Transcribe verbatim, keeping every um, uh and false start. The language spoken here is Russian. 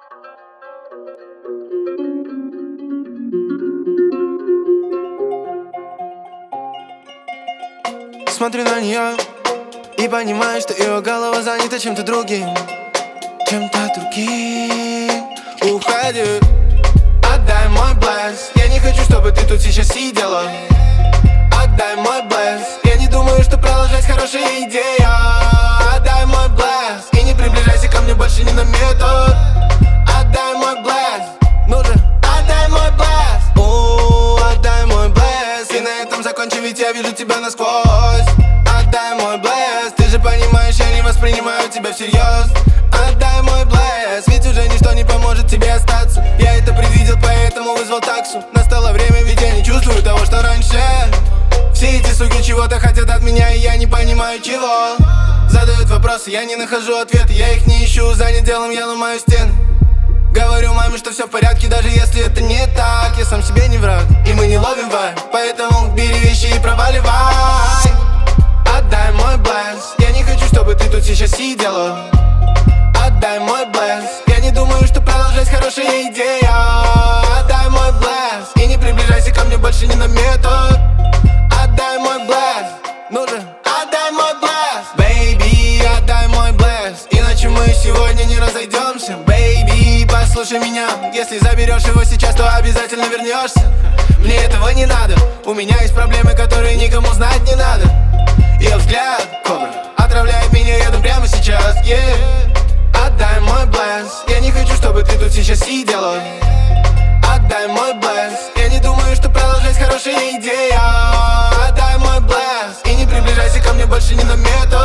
Смотрю на нее и понимаю, что ее голова занята чем-то другим, чем-то другим. Уходи, отдай мой блеск. Я не хочу, чтобы ты тут сейчас сидела. Отдай мой блеск. Я не думаю, что продолжать хорошая идея. Отдай мой блеск. И не приближайся ко мне больше ни на метр. Отдай мой блеск. Ну же, отдай мой блеск. О, отдай мой блеск. И на этом закончим, ведь я вижу тебя насквозь. Отдай мой блеск. Ты же понимаешь, я не воспринимаю тебя всерьез. Отдай мой блеск. Ведь уже ничто не поможет тебе остаться. Я это предвидел, поэтому вызвал таксу. Настало время, ведь я не чувствую того, что раньше. Все эти суки чего-то хотят от меня, и я не понимаю чего. Задают вопросы, я не нахожу ответа. Я их не ищу, занят делом, я ломаю стены. Говорю маме, что все в порядке, даже если это не так. Я сам себе не враг, и мы не ловим вайб. Поэтому бери вещи и проваливай. Отдай мой блеск. Я не хочу, чтобы ты тут сейчас сидела. Отдай мой блеск. Я не думаю, что продолжать хорошая идея. Отдай мой блеск. И не приближайся ко мне больше ни на метр. Отдай мой блеск. Ну же, отдай мой блеск. Бэйби, отдай мой блеск. Иначе мы сегодня не разойдемся. Бэйби, послушай меня. Если заберешь его сейчас, то обязательно вернешься. Мне этого не надо. У меня есть проблемы, которые никому знать не надо. Ее взгляд, кобра, отравляет меня ядом прямо сейчас, yeah. Отдай мой блеск. Я не хочу, чтобы ты тут сейчас сидела. Отдай мой блеск. Я не думаю, что продолжать хорошая идея. Отдай мой блеск. И не приближайся ко мне больше ни на метр.